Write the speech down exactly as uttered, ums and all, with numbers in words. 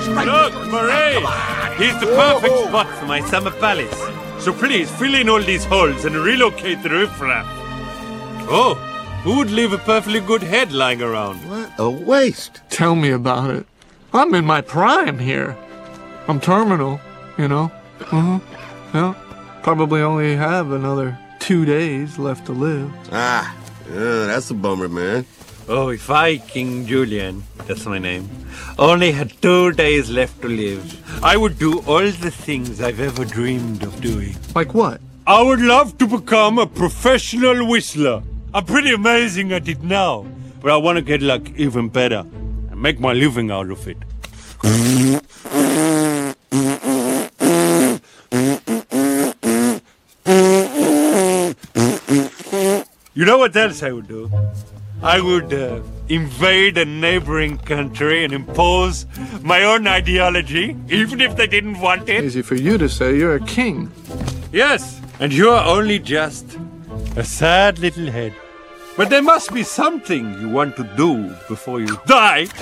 Look, Murray! Here's the perfect spot for my summer palace. So please, fill in all these holes and relocate the riffraff. Oh, who would leave a perfectly good head lying around? What a waste. Tell me about it. I'm in my prime here. I'm terminal, you know. Uh-huh. Yeah. Probably only have another two days left to live. Ah, yeah, that's a bummer, man. Oh, if I, King Julian, that's my name, only had two days left to live, I would do all the things I've ever dreamed of doing. Like what? I would love to become a professional whistler. I'm pretty amazing at it now, but I want to get like even better and make my living out of it. You know what else I would do? I would uh, invade a neighboring country and impose my own ideology, even if they didn't want it. Easy for you to say. You're a king. Yes, and you're only just a sad little head. But there must be something you want to do before you die.